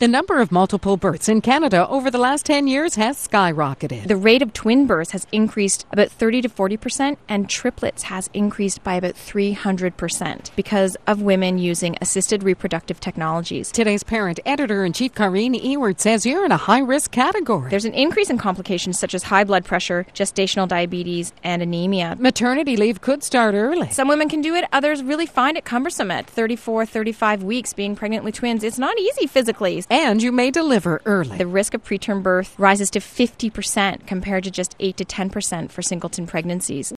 The number of multiple births in Canada over the last 10 years has skyrocketed. The rate of twin births has increased about 30 to 40%, and triplets has increased by about 300% because of women using assisted reproductive technologies. Today's Parent Editor-in-Chief Karine Ewert says you're in a high-risk category. There's an increase in complications such as high blood pressure, gestational diabetes, and anemia. Maternity leave could start early. Some women can do it, others really find it cumbersome at 34, 35 weeks being pregnant with twins. It's not easy physically. And you may deliver early. The risk of preterm birth rises to 50% compared to just 8 to 10% for singleton pregnancies.